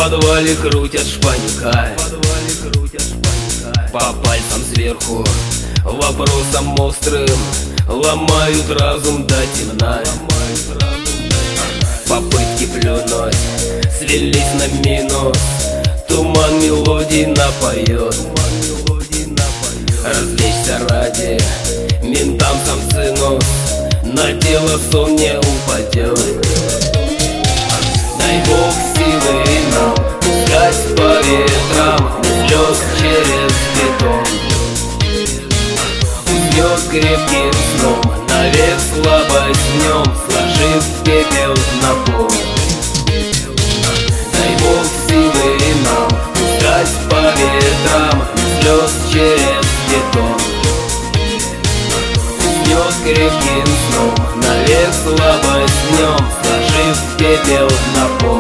подвале крутят шпанька, по пальцам сверху вопросом острым ломают разум до темна. Попытки плюнуть свелись на минус, туман мелодий напоет. Развлечься ради ментам сам сынус, на тело сон не упадет. Дай Бог силы нам пускать по ветрам слез через бетон. Уснет крепким сном, навек слабость днем, сложив пепел на пол. Дай Бог силы нам пускать по ветрам слез через бетон. Уснет крепким сном, навек слабость днем, сложив пепел на пол.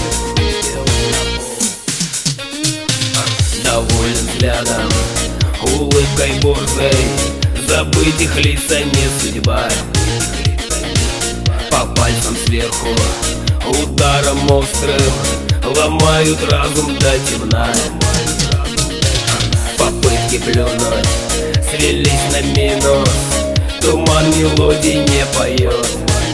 Доволен взглядом, улыбкой борзой, забыть их лица не судьба. По пальцам сверху ударом острым ломают разум до темна. Попытки плюнуть свелись на минус, туман мелодий не поет.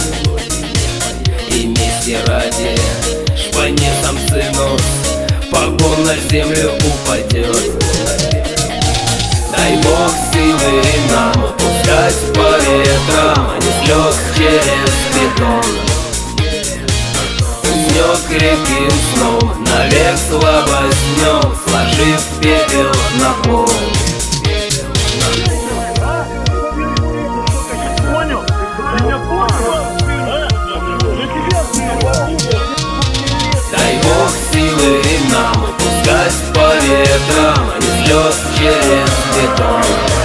И мести ради шпане сам сынус, погон на землю упадет. Дай Бог силы нам пускать по ветрам слез через бетон. Уснет крепким сном, навек слабость днем, сложив пепел на пол. Дай Бог силы нам пускать по ветрам слез через бетон.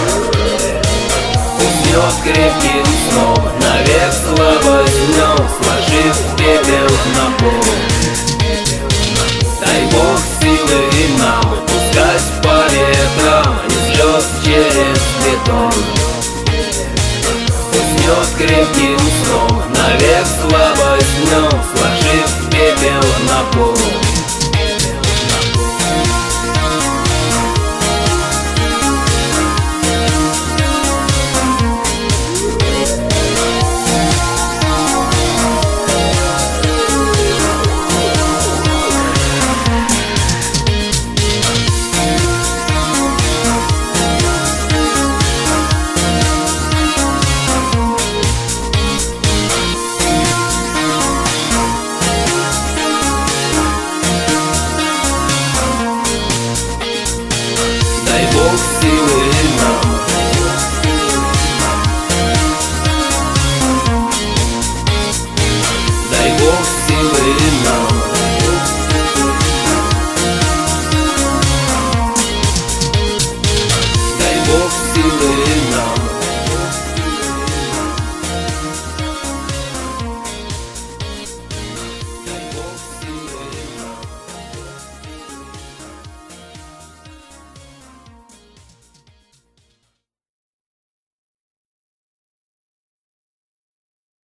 Уснет крепким сном, навек слабость днем, сложив пепел на пол. Дай Бог силы нам пускать по ветрам слез через бетон. Уснет крепким сном, навек слабость днем, сложив пепел на пол.